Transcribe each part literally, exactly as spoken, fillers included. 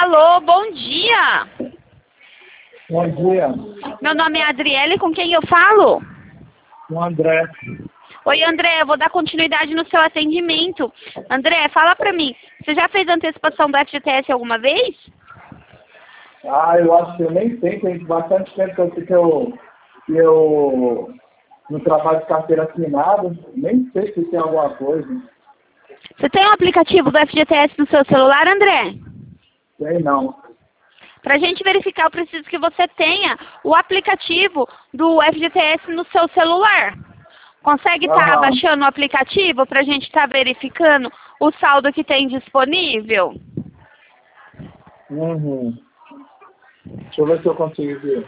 Alô, bom dia. Bom dia. Meu nome é Adriele, com quem eu falo? O André. Oi, André, eu vou dar continuidade no seu atendimento. André, fala pra mim, você já fez antecipação do F G T S alguma vez? Ah, eu acho que eu nem sei, tem bastante tempo que eu, que eu, que eu no trabalho de carteira assinada, nem sei se tem alguma coisa. Você tem um aplicativo do F G T S no seu celular, André? Sei não. Para a gente verificar, eu preciso que você tenha o aplicativo do F G T S no seu celular. Consegue estar Aham. baixando o aplicativo para a gente estar verificando o saldo que tem disponível? Uhum. Deixa eu ver se eu consigo ver.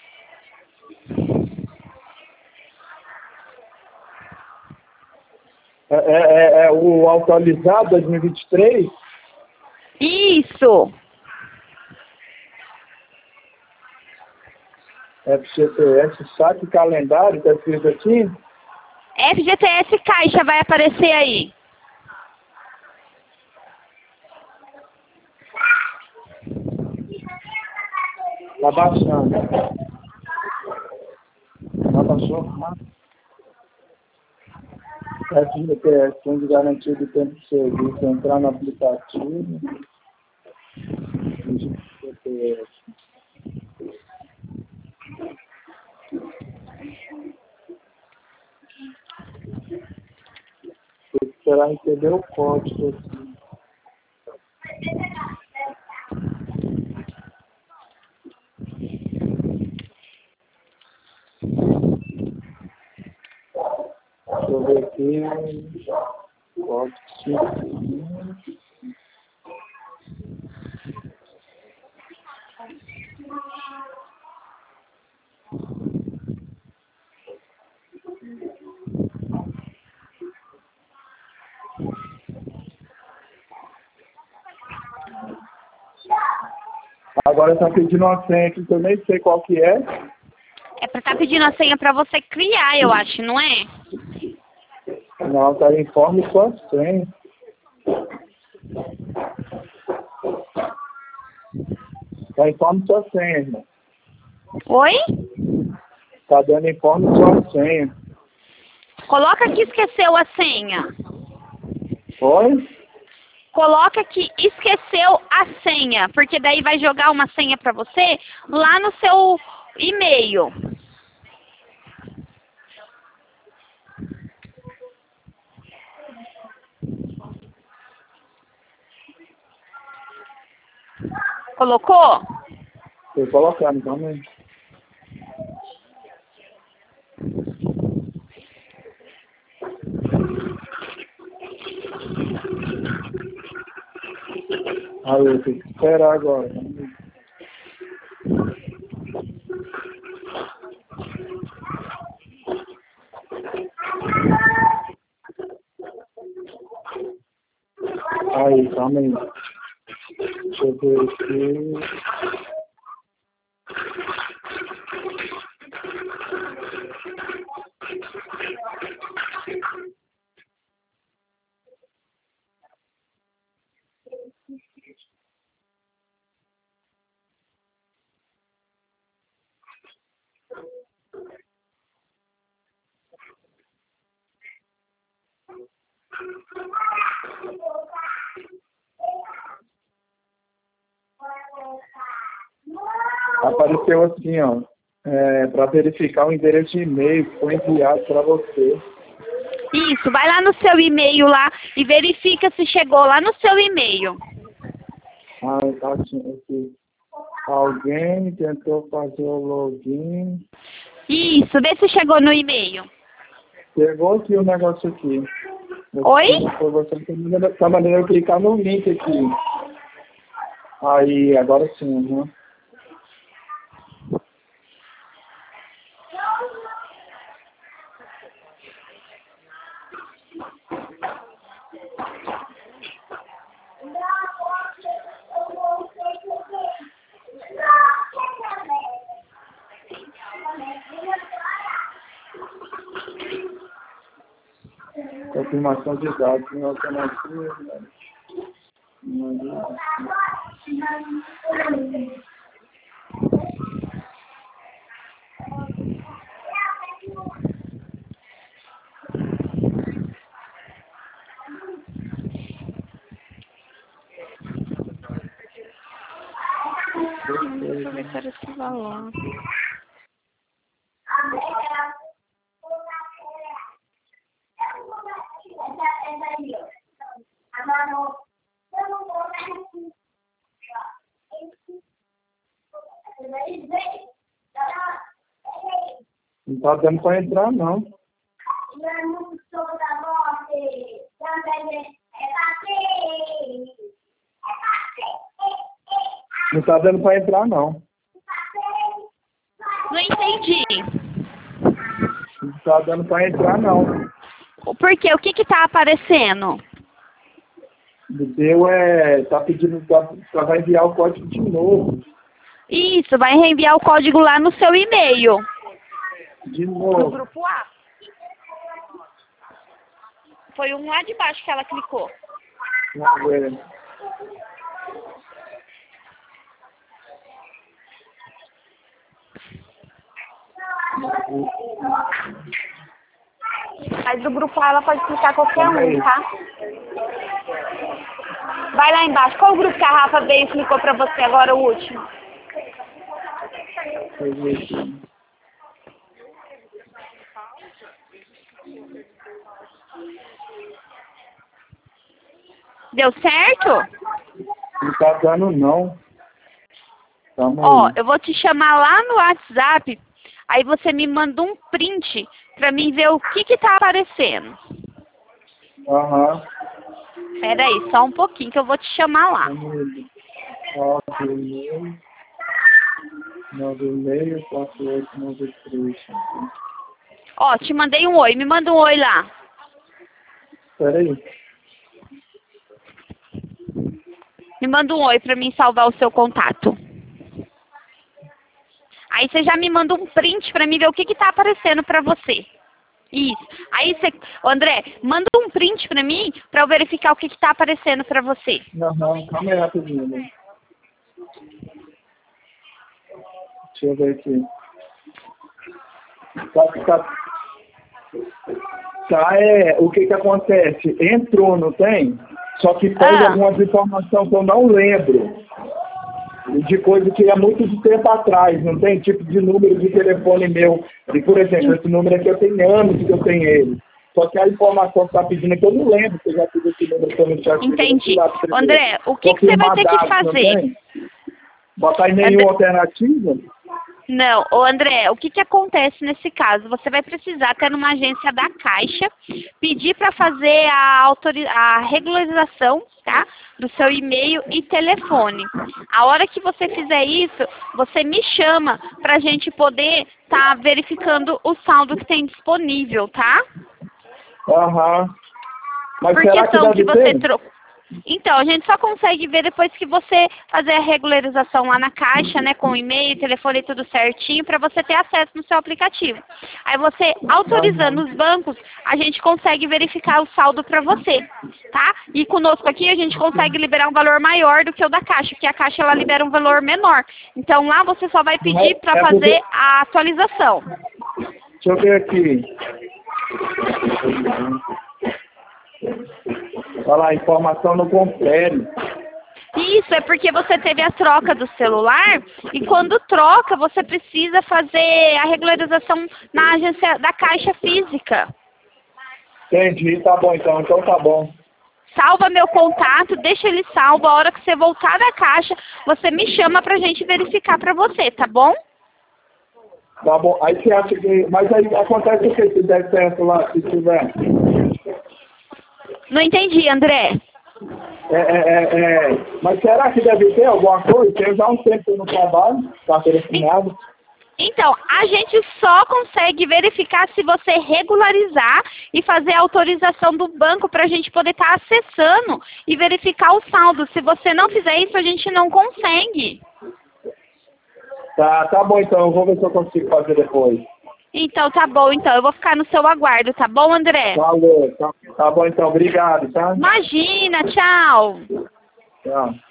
É, é, é, é o atualizado dois mil e vinte e três? Isso! F G T S, saque calendário, tá escrito aqui? F G T S Caixa vai aparecer aí. Tá baixando. Já baixou? F G T S, fundo de garantia de tempo de serviço, entrar no aplicativo. F G T S. Tem que esperar receber o código aqui. Deixa eu ver aqui. Código. Agora está pedindo uma senha aqui que eu nem sei qual que é. É para estar pedindo a senha para você criar, eu acho, não é? Não, tá informe sua senha. Tá informe sua senha, irmão. Oi? Tá dando informe sua senha. Coloca que esqueceu a senha. Oi? Coloca que esqueceu a senha, porque daí vai jogar uma senha para você lá no seu e-mail. Colocou? Tô colocando também. Aí eu tenho que esperar agora. Aí, calma aí. Deixa eu ver aqui. Apareceu assim, ó. É, para verificar o endereço de e-mail que foi enviado para você. Isso, vai lá no seu e-mail lá e verifica se chegou lá no seu e-mail. Ah, tá aqui. Alguém tentou fazer o login. Isso, vê se chegou no e-mail. Chegou aqui o negócio aqui. Oi? Foi você que tá mandando eu clicar no link aqui. Aí, agora sim, né? Confirmação de dados, né? Alternativa, né? Deixa eu ver qual era esse valor. Não tá dando pra entrar, não. Não tá dando pra entrar, não. Não entendi. Não tá dando pra entrar, não. Por quê? O que que tá aparecendo? O teu é... tá pedindo pra, pra vai enviar o código de novo. Isso, vai reenviar o código lá no seu e-mail. De No novo. grupo A. Foi um lá de baixo que ela clicou. Vamos ver. Mas do grupo A ela pode clicar qualquer um, tá? Vai lá embaixo. Qual o grupo que a Rafa veio e clicou pra você agora, o último? Deixa eu ver aqui. Deu certo? Não tá dando, não. Calma Ó, aí. eu vou te chamar lá no WhatsApp, aí você me manda um print pra mim ver o que que tá aparecendo. Aham. Pera aí, só um pouquinho que eu vou te chamar lá. nove e-mail, nove e-mail, quatro oito nove três. Ó, te mandei um oi, me manda um oi lá. Espera aí. Me manda um oi pra mim salvar o seu contato. Aí você já me manda um print pra mim ver o que que tá aparecendo pra você. Isso. Aí você, ô André, manda um print pra mim pra eu verificar o que que tá aparecendo pra você. Não, não, calma aí rapidinho. Né? Deixa eu ver aqui. Tá, tá, tá, é, o que que acontece? Entrou, não tem? Só que pede Ah. algumas informações que eu não lembro. De coisa que é muito de tempo atrás, não tem? Tipo de número de telefone meu. E, por exemplo, esse número aqui eu tenho anos que eu tenho ele. Só que a informação que está pedindo é que eu não lembro que eu já tive esse número que eu não tinha. Entendi. André, o que que você vai ter que fazer? Botar e-mail André... alternativa? Não, ô André, o que que acontece nesse caso? Você vai precisar ter numa agência da Caixa, pedir para fazer a, autori... a regularização, tá? Do seu e-mail e telefone. A hora que você fizer isso, você me chama para a gente poder estar tá verificando o saldo que tem disponível, tá? Aham. Mas Por será questão que, que você ter? trocou. Então, a gente só consegue ver depois que você fazer a regularização lá na Caixa, né, com e-mail, telefone e tudo certinho, para você ter acesso no seu aplicativo. Aí você, autorizando os bancos, a gente consegue verificar o saldo para você, tá? E conosco aqui a gente consegue liberar um valor maior do que o da Caixa, porque a Caixa ela libera um valor menor. Então lá você só vai pedir para fazer a atualização. Deixa eu ver aqui. Olha lá, informação no confere. Isso, é porque você teve a troca do celular e quando troca você precisa fazer a regularização na agência da Caixa Física. Entendi, tá bom então, então tá bom. Salva meu contato, deixa ele salvo, a hora que você voltar da Caixa, você me chama pra gente verificar pra você, tá bom? Tá bom, aí você acha que... Mas aí acontece o que se der certo lá, se tiver? Não entendi, André. É, é, é, é, mas será que deve ter alguma coisa? Tem já um tempo no trabalho, carteira assinada. Então, a gente só consegue verificar se você regularizar e fazer a autorização do banco para a gente poder estar acessando e verificar o saldo. Se você não fizer isso, a gente não consegue. Tá, tá bom então, eu vou ver se eu consigo fazer depois. Então, tá bom, então. Eu vou ficar no seu aguardo, tá bom, André? Valeu, tá, tá bom então, obrigado, tá? Imagina, tchau. Tchau.